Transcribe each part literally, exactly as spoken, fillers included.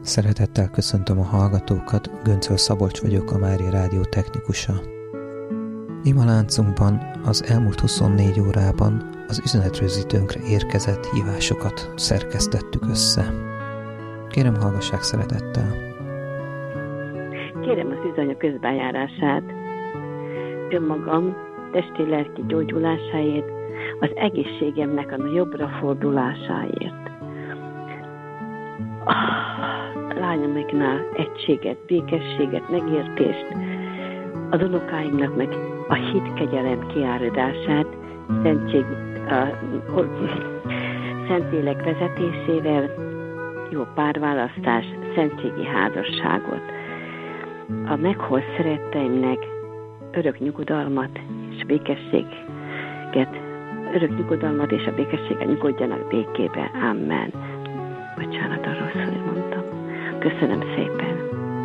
Szeretettel köszöntöm a hallgatókat, Göncöl Szabolcs vagyok, a Mária Rádió technikusa. Imaláncunkban az elmúlt huszonnégy órában az üzenetrögzítőnkre érkezett hívásokat szerkesztettük össze. Kérem, hallgassák szeretettel. Kérem az üzanya közbenjárását, önmagam testi-lelki gyógyulásáért, az egészségemnek a jobbra fordulásáért. A lányomiknál egységet, békességet, megértést, az unokáimnak meg a hit kegyelem kiáradását, szentség, a, a, szentlélek vezetésével, jó párválasztás, szentségi házasságot. A megholt szeretteimnek örök nyugodalmat és békességet, örök nyugodalmat és a békességet nyugodjanak békébe. Amen. Bocsánat, a rosszul mondtam. Köszönöm szépen.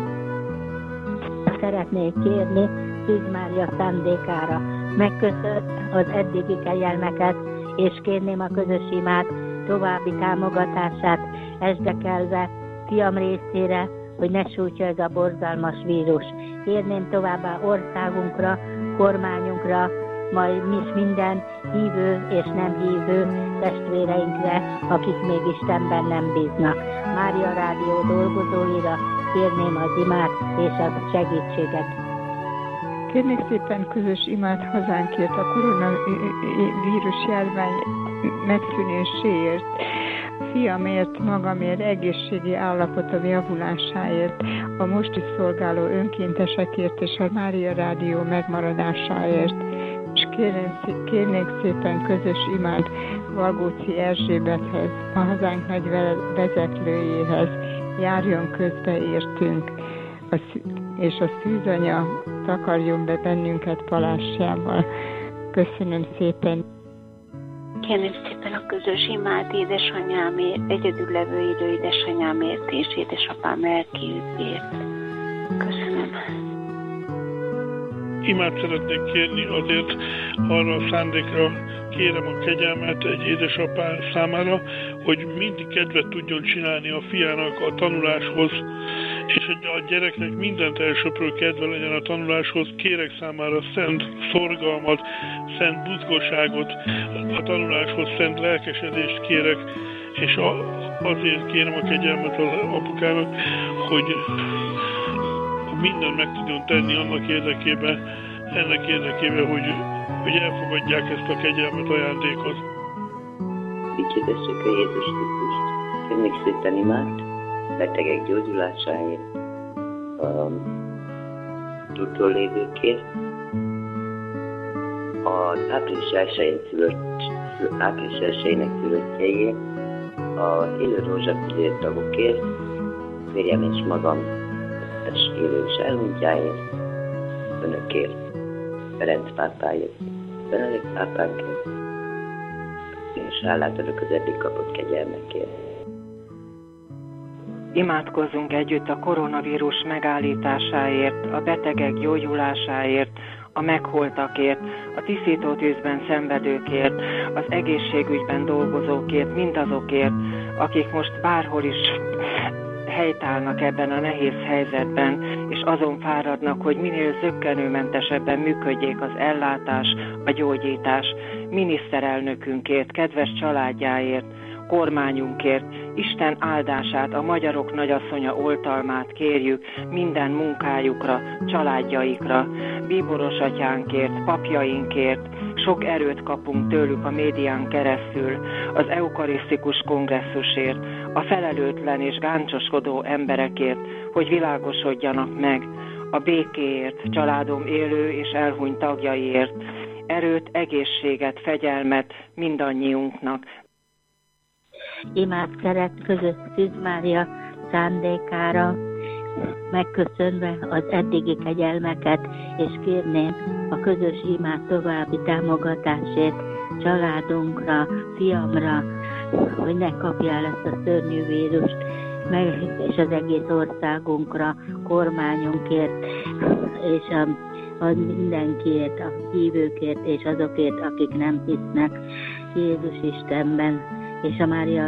Szeretnék kérni Szűz Mária szándékára megköszön az eddigi kegyelmeket, és kérném a közös imát további támogatását esdekelve fiam részére, hogy ne sújtja ez a borzalmas vírus. Kérném továbbá országunkra, kormányunkra, majd is minden hívő és nem hívő testvéreinkre, akik még Istenben nem bíznak. Mária Rádió dolgozóira kérném az imát és a segítséget. Kérnék szépen közös imát hazánkért, a koronavírus járvány megszűnéséért, fiamért, magamért, egészségi állapotom javulásáért, a most is szolgáló önkéntesekért és a Mária Rádió megmaradásáért. És kérnék, kérnék szépen közös imát Valgóci Erzsébethez, a hazánk nagy vezetlőjéhez, járjon közbe értünk, a, és a szűzanya takarjon be bennünket palásjával. Köszönöm szépen. Kérném szépen a közös imát édesanyámért, egyedüllevő idő édesanyámért és édesapám lelki ügyért. Köszönöm. Imát szeretnék kérni azért arra a szándékra, kérem a kegyelmet egy édesapám számára, hogy mindig kedvet tudjon csinálni a fiának a tanuláshoz, és hogy a gyereknek mindent elsőpről kedve legyen a tanuláshoz. Kérek számára szent szorgalmat, szent buzgóságot a tanuláshoz, szent lelkesedést kérek, és azért kérem a kegyelmet az apukának, hogy mindent meg tudjon tenni annak érdekében, ennek érdekében, hogy, hogy elfogadják ezt a kegyelmet, ajándékot. Dicsértessük a Jézus Krisztust. Kérnék szépen imát, betegek gyógyulásáért, a túltól lévőkért, az április elsején szülött, április elsejének szülöttjeiért, az élő rózsafűzér tagokért, férjem és magam élő és elmúltjáért, önökért, Ferenc pápáért, Benedikt pápánkért, és hálát adok az eddig kapott kegyelmekért. Imádkozzunk együtt a koronavírus megállításáért, a betegek gyógyulásáért, a megholtakért, a tisztítótűzben szenvedőkért, az egészségügyben dolgozókért, mindazokért, akik most bárhol is helytállnak ebben a nehéz helyzetben, és azon fáradnak, hogy minél zökkenőmentesebben működjék az ellátás, a gyógyítás. Miniszterelnökünkért, kedves családjáért, kormányunkért, Isten áldását, a magyarok nagyasszonya oltalmát kérjük minden munkájukra, családjaikra, bíboros atyánkért, papjainkért, sok erőt kapunk tőlük a médián keresztül, az eukarisztikus kongresszusért, a felelőtlen és gáncsoskodó emberekért, hogy világosodjanak meg, a békéért, családom élő és elhunyt tagjaiért, erőt, egészséget, fegyelmet mindannyiunknak. Imát szeret közös Szűz Mária szándékára, megköszönve az eddigi kegyelmeket, és kérném a közös imát további támogatásért családunkra, fiamra, hogy ne kapja el ezt a szörnyű vírust, meg, és az egész országunkra, kormányunkért, és a, a mindenkiért, a hívőkért, és azokért, akik nem hisznek Jézus Istenben, és a Mária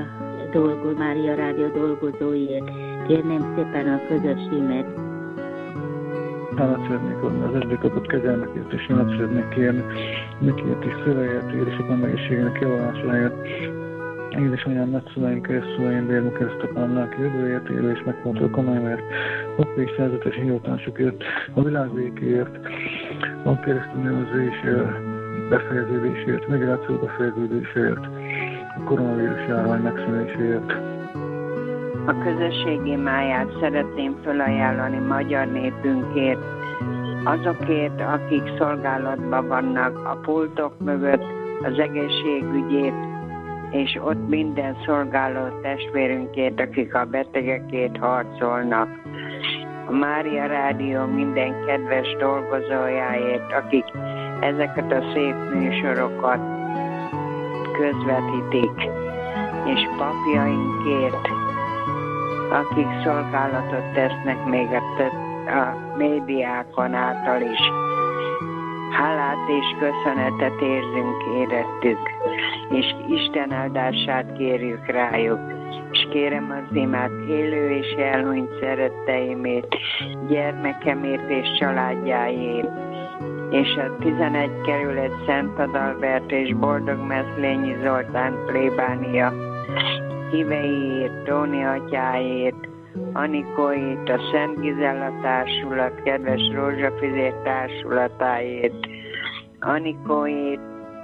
dolgozó, Mária Rádió dolgozóiért. Kérném szépen a közös e-mailt. Hálát szeretnék adni az eddig kapott kegyelmekért, és hálát szeretnék kérni nekért is szüleért, édesapám egészségének javulásáért, édesanyám, nagyszüleim, keresztszüleim, vérmu keresztapám, lelki jövőért, élő és meghalt ökonáimért, papi és szerzetes hivatásokért, a világ békéért, a keresztül nevezésért, befejeződésért, migráció befejeződésért, a koronavírus járvány megszűnéséért. A közösség imáját szeretném felajánlani magyar népünkért, azokért, akik szolgálatban vannak a pultok mögött, az egészségügyért, és ott minden szolgáló testvérünkért, akik a betegekért harcolnak. A Mária Rádió minden kedves dolgozójáért, akik ezeket a szép műsorokat közvetítik, és papjainkért, akik szolgálatot tesznek még a, a médiákon által is. Hálát és köszönetet érzünk érettük, és Isten áldását kérjük rájuk. És kérem az imát élő és elhunyt szeretteimért, gyermekemért és családjáért, és a tizenegy kerület Szent Adalbert és Boldog Meszlényi Zoltán plébánia híveiért, Tóni atyáért, Anikóért, a Szent Gizella Társulat, kedves Rózsafizér Társulatáért, Anikóért,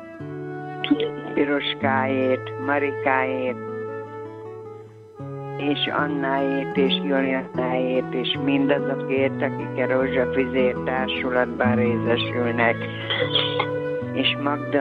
Piroskáért, Marikáért, és Annáért, és Juliannáért, és mindazokért, akik a Rózsafizér Társulatban részesülnek, és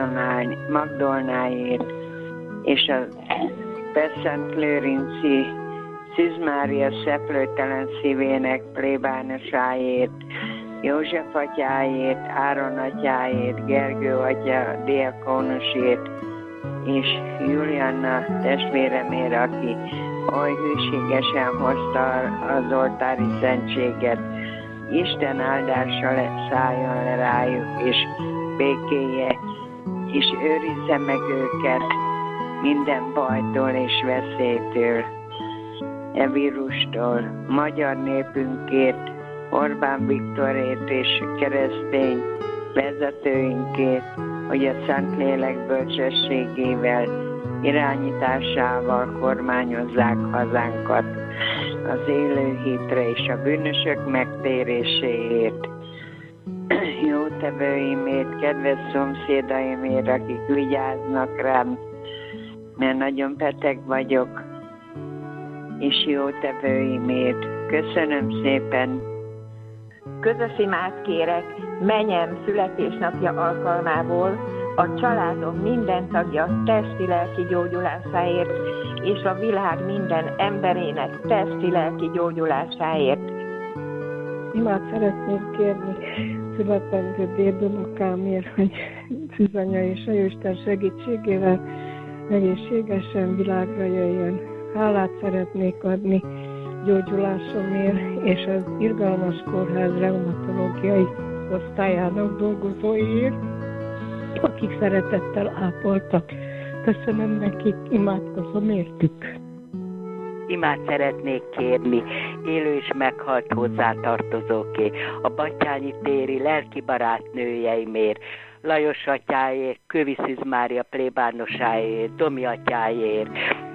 Magdolnáért, és a Szent Lőrinci Szűz Mária szeplőtelen szívének plébánosáért, József atyáért, Áron atyáért, Gergő atya diakónusért, és Julianna testvéremért, aki oly hűségesen hozta az oltári szentséget. Isten áldása szálljon le rájuk, és békéje, és őrizze meg őket minden bajtól és veszélytől, e vírustól. Magyar népünkért, Orbán Viktorért és keresztény vezetőinkért, hogy a Szentlélek bölcsességével, irányításával kormányozzák hazánkat, az élő hitre és a bűnösök megtéréséért. Jótevőimért, kedves szomszédaimért, akik vigyáznak rám, mert nagyon beteg vagyok, és jótevőimért. Köszönöm szépen! Közös imát kérek menyem születésnapja alkalmából a családom minden tagja testi-lelki gyógyulásáért, és a világ minden emberének testi-lelki gyógyulásáért. Imát szeretnék kérni születendő dédunokámért, hogy Szűzanya és a Jóisten segítségével egészségesen világra jöjjön. Hálát szeretnék adni gyógyulásomért, és az Irgalmas Kórház reumatológiai osztályának dolgozóiért, akik szeretettel ápoltak. Köszönöm nekik, imádkozom értük. Imát szeretnék kérni élő és meghalt hozzátartozóké, a Batthyányi téri lelki barátnőjeimért, Lajos atyáért, Kövi Szűz Mária plébánosáért, Domi atyáért,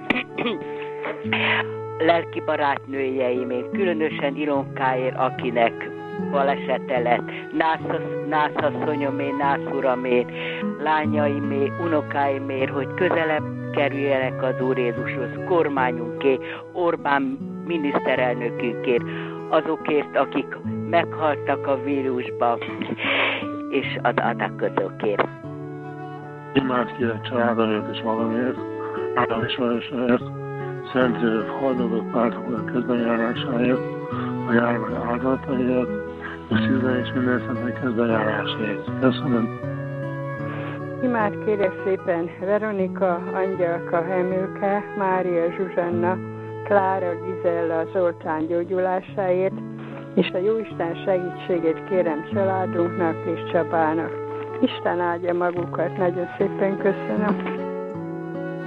lelki barátnőjeimért, különösen Ilonkáért, akinek balesete lett, nászasszonyomért, nászuramért, lányaimért, unokáimért, hogy közelebb kerüljenek az Úr Jézushoz, kormányunkért, Orbán miniszterelnökünkért, azokért, akik meghaltak a vírusba, és az adakozókért. Imád kérek családomért és magamért, Ádám ismerősöért, Szent József haldogott pártoknak kezdeményárásáért, a járvány áldozataiért, és szívben és minden szentek kezdeményárásáért. Köszönöm. Imád kérek szépen Veronika, Angyalka, Emőke, Mária Zsuzsanna, Klára, Gizella, Zoltán gyógyulásáért, és a Jóisten segítségét kérem családunknak és Csabának. Isten áldja magukat, nagyon szépen köszönöm.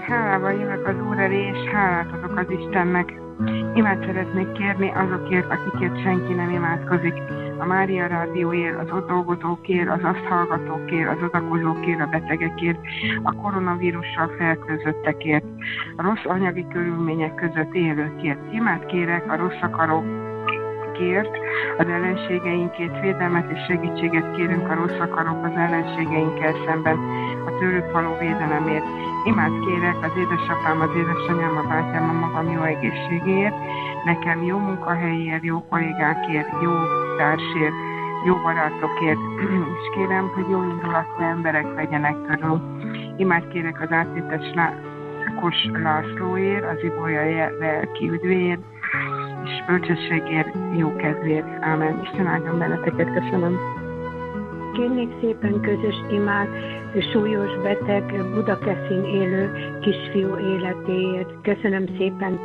hálával jövök az Úr elé, és hálát adok az Istennek. Imát szeretnék kérni azokért, akikért senki nem imádkozik. A Mária Rádióért, az ott dolgozókért, az azt hallgatókért, az adakozókért, a betegekért, a koronavírussal fertőzöttekért, a rossz anyagi körülmények között élőkért. Imát kérek a rossz akarókért, az ellenségeinkért, védelmet és segítséget kérünk a rossz akarók az ellenségeinkkel szemben, a tőlük való védelemért. Imát kérek az édesapám, az édesanyám, a bátyám, a magam jó egészségéért, nekem jó munkahelyért, jó kollégákért, jó társért, jó barátokért, és kérem, hogy jó indulatú emberek legyenek körül. Imát kérek az áttétes Lákos Lászlóért, az Ibolya lelki üdvéért, és bölcsességért, jó kedvéért. Ámen. Isten áldjon benneteket, köszönöm. Kérnék szépen közös imát súlyos beteg Budakeszin élő kisfiú életéért. Köszönöm szépen.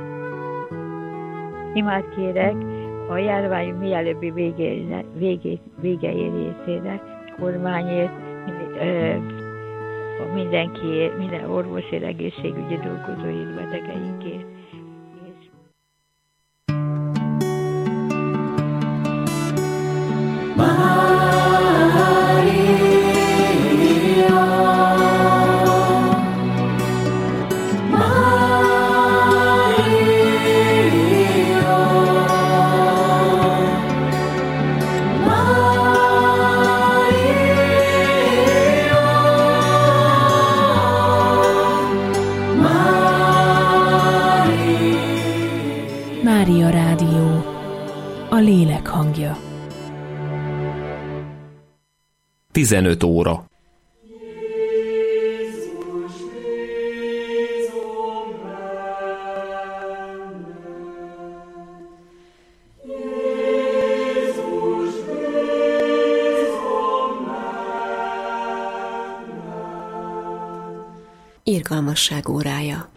Imát kérek a járvány mielőbbi végeérésére, kormányért, a mindenkiért, minden orvosért, egészségügyi dolgozóért, betegeinkért. Mária Rádió, a lélek hangja. tizenöt óra. Irgalmasság órája.